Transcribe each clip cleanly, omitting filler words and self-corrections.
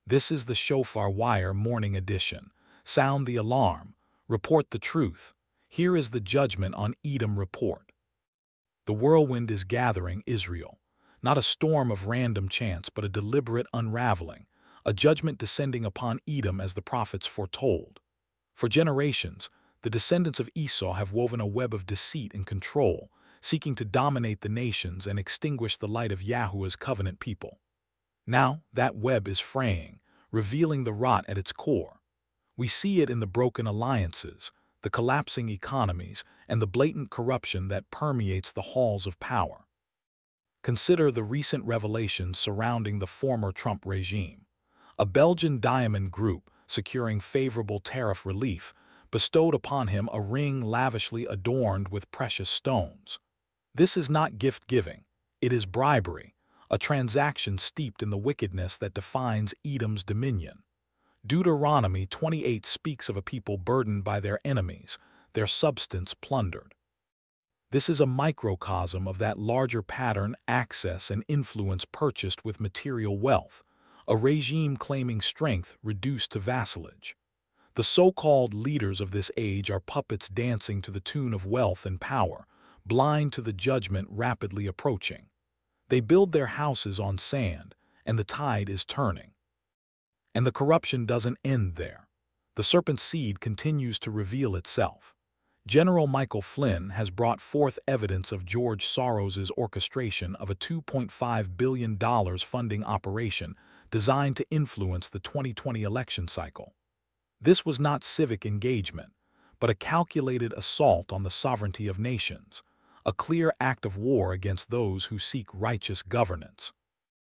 This is the Shofar Wire Morning Edition. Sound the alarm. Report the truth. Here is the judgment on Edom report. The whirlwind is gathering Israel. Not a storm of random chance, but a deliberate unraveling, a judgment descending upon Edom as the prophets foretold. For generations, the descendants of Esau have woven a web of deceit and control, seeking to dominate the nations and extinguish the light of Yahuwah's covenant people. Now that web is fraying, revealing the rot at its core. We see it in the broken alliances, the collapsing economies, and the blatant corruption that permeates the halls of power. Consider the recent revelations surrounding the former Trump regime. A Belgian diamond group, securing favorable tariff relief, bestowed upon him a ring lavishly adorned with precious stones. This is not gift-giving, it is bribery, a transaction steeped in the wickedness that defines Edom's dominion. Deuteronomy 28 speaks of a people burdened by their enemies, their substance plundered. This is a microcosm of that larger pattern: access and influence purchased with material wealth, a regime claiming strength reduced to vassalage. The so-called leaders of this age are puppets dancing to the tune of wealth and power, blind to the judgment rapidly approaching. They build their houses on sand, and the tide is turning. And the corruption doesn't end there. The serpent seed continues to reveal itself. General Michael Flynn has brought forth evidence of George Soros's orchestration of a $2.5 billion funding operation designed to influence the 2020 election cycle. This was not civic engagement, but a calculated assault on the sovereignty of nations, a clear act of war against those who seek righteous governance.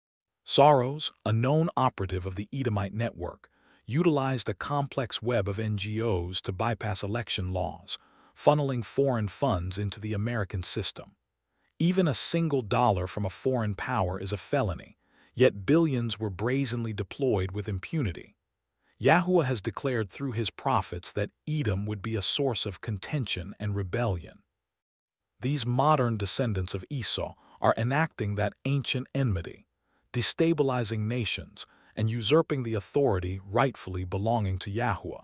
Soros, a known operative of the Edomite network, utilized a complex web of NGOs to bypass election laws, funneling foreign funds into the American system. Even a single dollar from a foreign power is a felony, yet billions were brazenly deployed with impunity. Yahuwah has declared through his prophets that Edom would be a source of contention and rebellion. These modern descendants of Esau are enacting that ancient enmity, destabilizing nations and usurping the authority rightfully belonging to Yahuwah.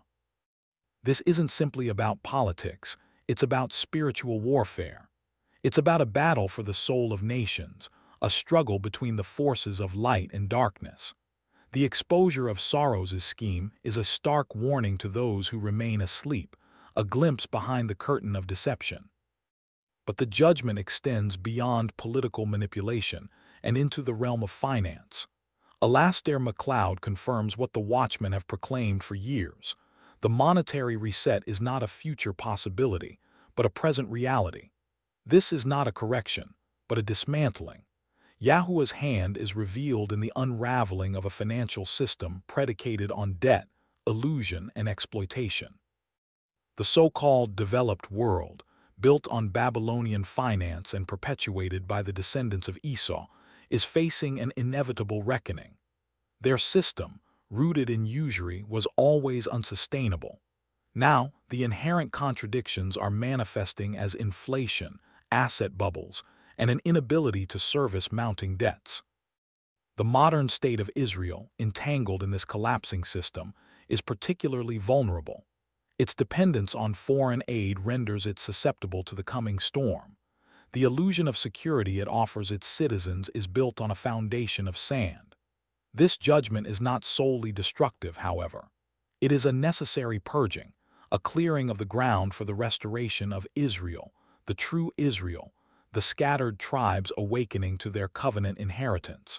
This isn't simply about politics, it's about spiritual warfare. It's about a battle for the soul of nations, a struggle between the forces of light and darkness. The exposure of Soros's scheme is a stark warning to those who remain asleep, a glimpse behind the curtain of deception. But the judgment extends beyond political manipulation and into the realm of finance. Alastair MacLeod confirms what the Watchmen have proclaimed for years. The monetary reset is not a future possibility, but a present reality. This is not a correction, but a dismantling. Yahuwah's hand is revealed in the unraveling of a financial system predicated on debt, illusion, and exploitation. The so-called developed world, built on Babylonian finance and perpetuated by the descendants of Esau, is facing an inevitable reckoning. Their system, rooted in usury, was always unsustainable. Now, the inherent contradictions are manifesting as inflation, asset bubbles, and an inability to service mounting debts. The modern state of Israel, entangled in this collapsing system, is particularly vulnerable. Its dependence on foreign aid renders it susceptible to the coming storm. The illusion of security it offers its citizens is built on a foundation of sand. This judgment is not solely destructive, however. It is a necessary purging, a clearing of the ground for the restoration of Israel, the true Israel, the scattered tribes awakening to their covenant inheritance.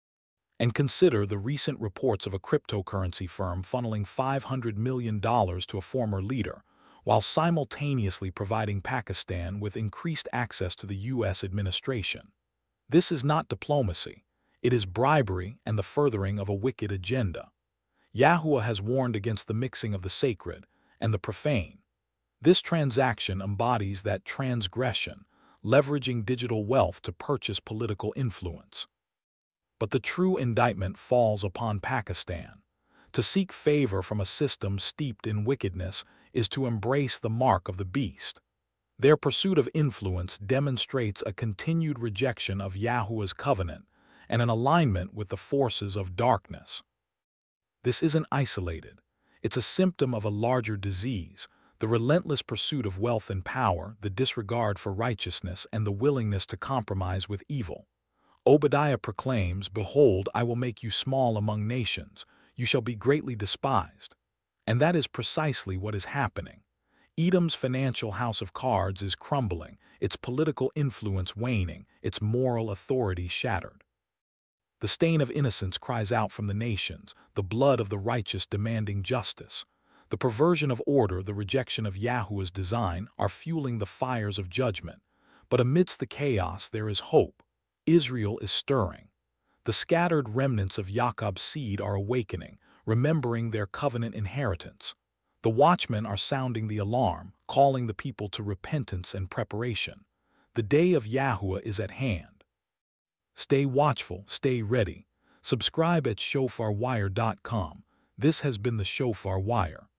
And consider the recent reports of a cryptocurrency firm funneling $500 million to a former leader, while simultaneously providing Pakistan with increased access to the U.S. administration. This is not diplomacy. It is bribery and the furthering of a wicked agenda. Yahuwah has warned against the mixing of the sacred and the profane. This transaction embodies that transgression, leveraging digital wealth to purchase political influence. But the true indictment falls upon Pakistan. To seek favor from a system steeped in wickedness is to embrace the mark of the beast. Their pursuit of influence demonstrates a continued rejection of Yahuwah's covenant and an alignment with the forces of darkness. This isn't isolated. It's a symptom of a larger disease, the relentless pursuit of wealth and power, the disregard for righteousness, and the willingness to compromise with evil. Obadiah proclaims, "Behold, I will make you small among nations. You shall be greatly despised." And that is precisely what is happening. Edom's financial house of cards is crumbling, its political influence waning, its moral authority shattered. The stain of innocence cries out from the nations, the blood of the righteous demanding justice. The perversion of order, the rejection of Yahuwah's design, are fueling the fires of judgment. But amidst the chaos there is hope. Israel is stirring. The scattered remnants of Jacob's seed are awakening, remembering their covenant inheritance. The watchmen are sounding the alarm, calling the people to repentance and preparation. The day of Yahuwah is at hand. Stay watchful, stay ready. Subscribe at shofarwire.com. This has been the Shofar Wire.